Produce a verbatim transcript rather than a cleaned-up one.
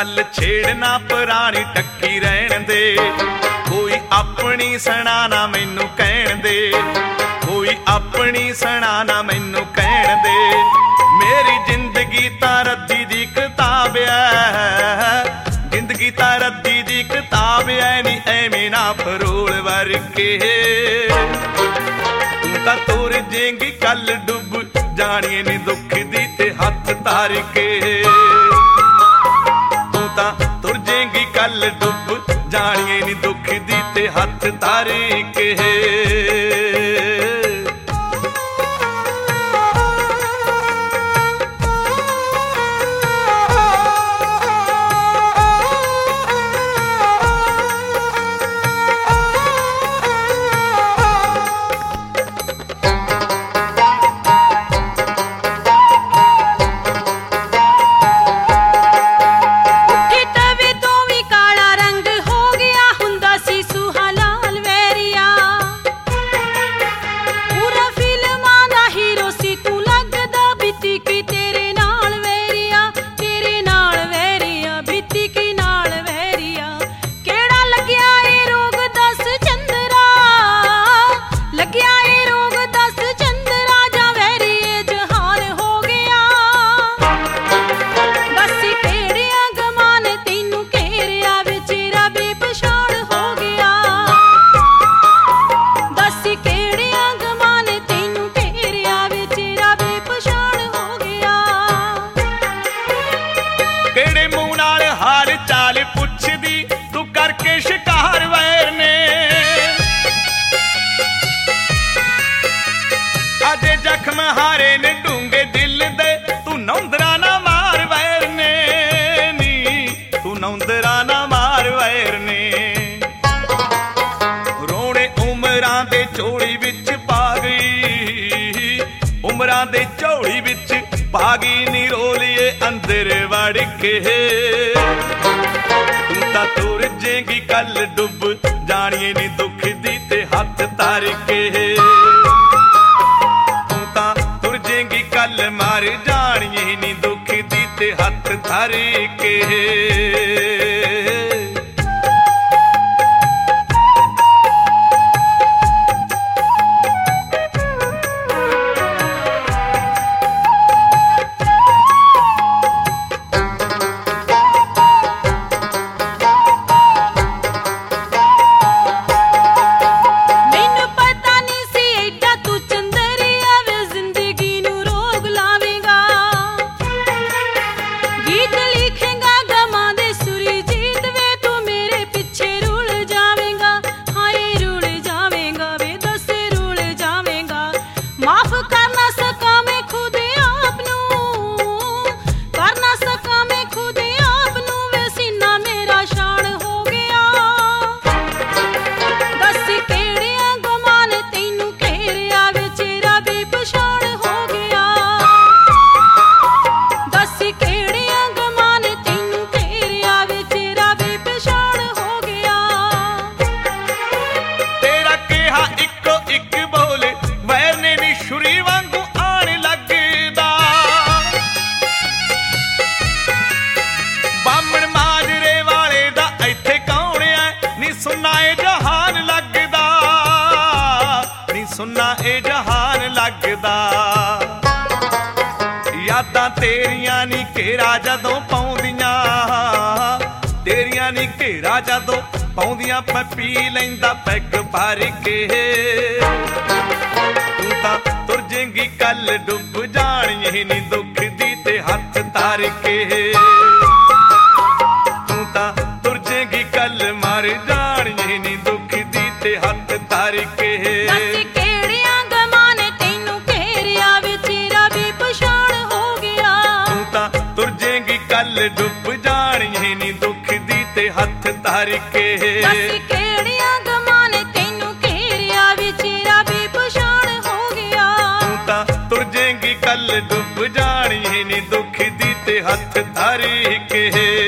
गल छेड़ना पुरानी टक्की रहन दे, कोई अपनी सुना ना मैनू कहन दे, कोई अपनी सुना ना मैनू कहन दे। मेरी जिंदगी तां रद्दी दी किताब है, जिंदगी तां रद्दी दी किताब है नी एवें ना फरोल वर्के। तू तां तुर जेंगी कल डुब जानिए नी दुख दी ते हथ तार के। तू तां तुर जेंगी कल डुब जानिए नी दुख दी ते हथ तार के। हारे ने डूंगे दिल दे तू नौंदरा ना मार वैर ने नी, तू नौंदरा ना मार वैर ने। रोने उमरां दे झोली विच पा गई, उमरां दे झोली विच पा गई नी रोलिए अंदर वड़ के। तू तां तुर जेंगी कल डुब जानिए नी दुख दी ते हथ तार के। कल मार जानिए नी दुख दी ते हथ धर के। सुन्ना ए जहान लगदा यादां तेरियां नी घेरा जदों पाउंदियां, तेरियां नी घेरा जदों पाउंदियां मैं पी लैंदा पैग भर के। तू तां तुर जेंगी कल डुब जानिए नी दुख दी ते हथ तार के। तू तां तुर जेंगी कल मर जानिए नी दुख दी ते हथ तार के। कल डुब जानिए नी दुख दी ते हथ धर के। दस केड़ियां गमां ने तैनू घेरिया विचेरा बेपछाण हो गया। तू तां तुर जेंगी कल डुब जानिए नी दुख दी ते हथ धर के।